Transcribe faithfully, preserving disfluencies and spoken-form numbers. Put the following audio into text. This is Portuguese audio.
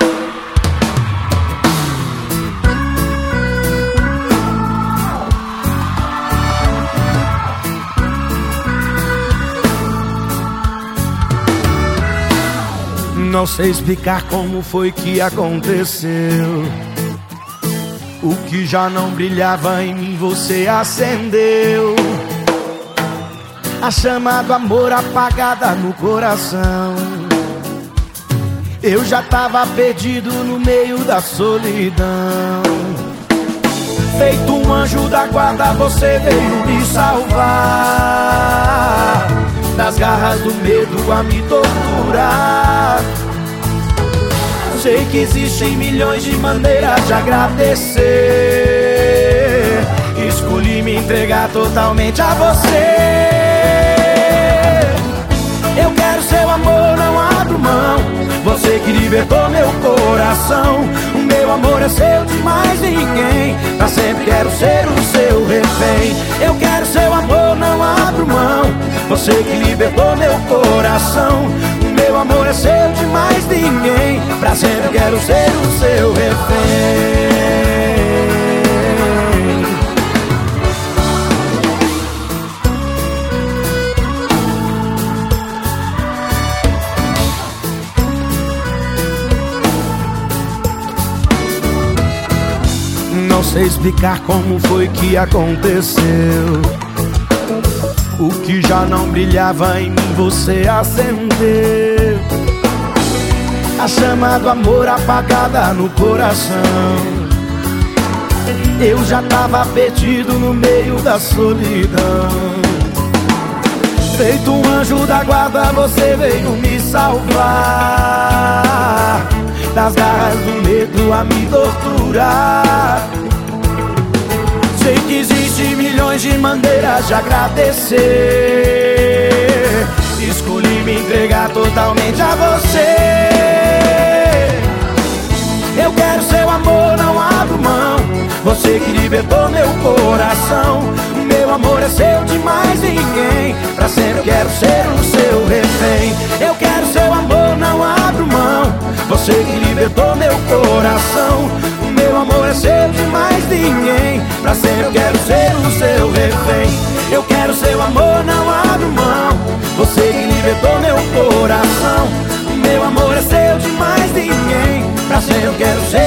Não sei explicar como foi que aconteceu. O que já não brilhava em mim você acendeu. A chama do amor apagada no coração. Eu já tava perdido no meio da solidão. Feito um anjo da guarda, você veio me salvar das garras do medo a me torturar. Sei que existem milhões de maneiras de agradecer. Escolhi me entregar totalmente a você. Eu quero seu amor, não abro mão. Você que libertou meu coração. O meu amor é seu de mais ninguém. Pra sempre quero ser o seu refém. Eu quero seu amor, não abro mão. Você que libertou meu coração. O meu amor é seu de mais ninguém. Pra sempre quero ser o seu refém. Não sei explicar como foi que aconteceu. O que já não brilhava em mim você acendeu. A chama do amor apagada no coração. Eu já tava perdido no meio da solidão. Feito um anjo da guarda, você veio me salvar das garras do medo a me torturar. Sei que existem milhões de maneiras de agradecer. Escolhi me entregar totalmente a você. Eu quero seu amor, não abro mão. Você que libertou meu coração. O meu amor é seu de mais ninguém. Pra sempre quero ser o seu refém. Eu quero seu amor, não abro mão. Você que libertou meu coração. O meu amor é seu de mais ninguém. Pra sempre quero ser o seu refém. Eu quero seu amor, não abro mão. Você que libertou meu coração. O meu amor é seu de mais ninguém. Pra sempre eu quero ser